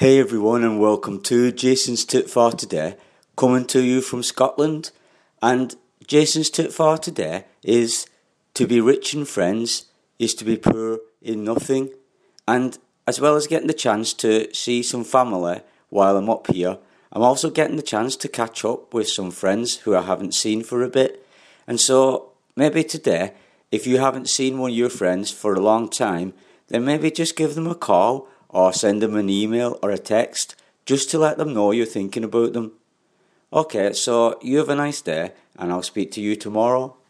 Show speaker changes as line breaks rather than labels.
Hey everyone, and welcome to Jason's Tip for Today, coming to you from Scotland. And Jason's Tip for today is: to be rich in friends is to be poor in nothing. And as well as getting the chance to see some family while I'm up here, I'm also getting the chance to catch up with some friends who I haven't seen for a bit. And so maybe today, if you haven't seen one of your friends for a long time, then maybe just give them a call or send them an email or a text just to let them know you're thinking about them. Okay, so you have a nice day, and I'll speak to you tomorrow.